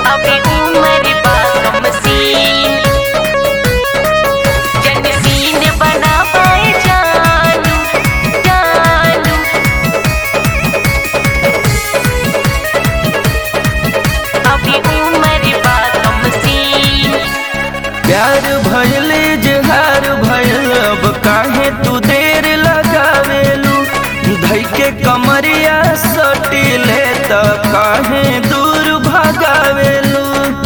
अभी उम्र बा कम सीन, जन सीन बना पाए जानू जानू। अभी उम्र बा कम सीन। प्यार भइले जहार भइल, अब काहे तू देर लगावेलू। धइके कमरिया सटिले त काहे दूर भगावेलू।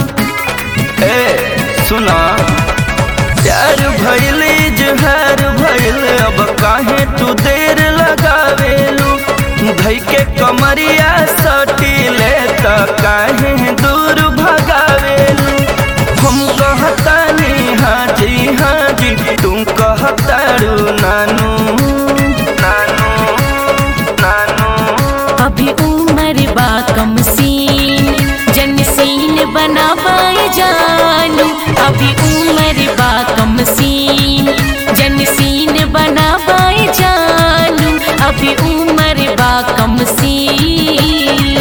ए सुना, प्यार भइले जहार भइल, अब काहे तू देर लगावेलू। धइके कमरिया सटिले त काहे दूर भगावेलू। हम कहतानी हाजी हाजी, तू कहतारू नानू नानू नानू। अभी उम्र बा कम सीन, जन सीन बना पाए जानू। अभी उम्र बा कम सीन, जन सीन बना पाए जानू। अभी उम्र बा कम सीन,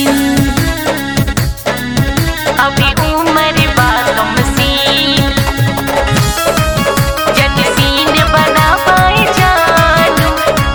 अभी उम्र बा कम सीन, जन सीन बना पाए जानू।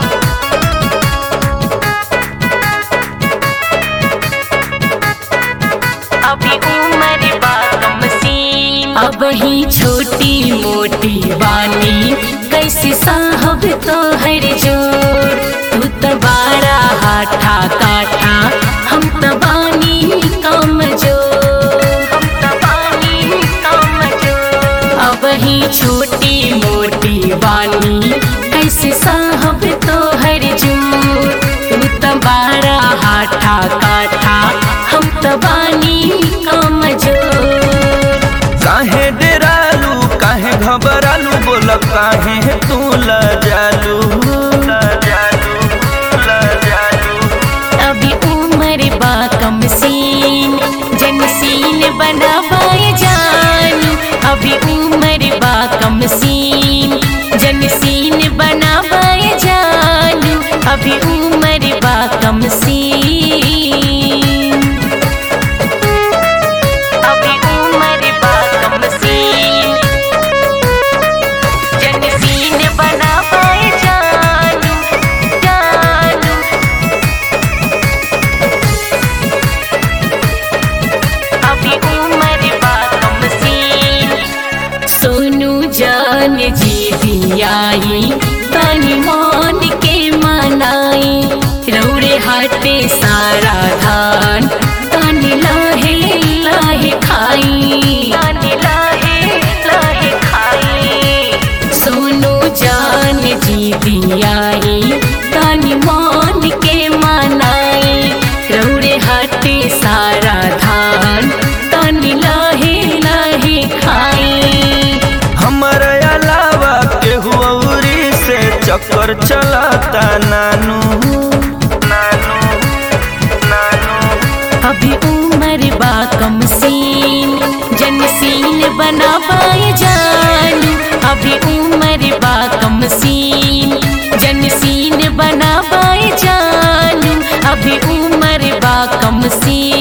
अभी उम्र बा कम सीन, अब ही छोटी मोटी बानी, कैसे साहब तो हर जोर। तू तो बारा हाथा काठा, हम तो बानी कमजोर, हम तो बानी कमजोर। अब ही छोटी मोटी बानी, कैसे साहब तो हर जोर। तू तो बारा हाथा काठा, हम तो बानी कमजोर। काहे डेरालू काहे घबरालू, बोल काहे तू लजालू लजालू लजालू। अभी उम्र बा कम सीन, जन सीन बना पाए जानू। अभी उम्र बा कम सीन, जन सीन बना पाए जानू। अभी उम्र बा कम सीन, अभी उम्र बा कम सीन, जन सीन बना पाए जानू जानू। अभी उम्र बा कम सीन, सोनू जान जी दियाई, तनी मान के मनाई। रौड़े हाटे सारा धान, तनी लाहे लाहे खाई, तनी लाहे लाहे खाई। सोनू जान जी दियाई, तनी मान के मनाई। रौड़े हाटे सारा धान, तनी लाहे लाहे खाई। हमारे अलावा केहू औरी से चक्कर चलाता नानू नानू नानू। अभी उम्र बा कम सीन, जन सीन बना पाए जानू। अभी उम्र बा कम सीन, जन सीन बना पाए जानू। अभी उम्र बा कम सीन।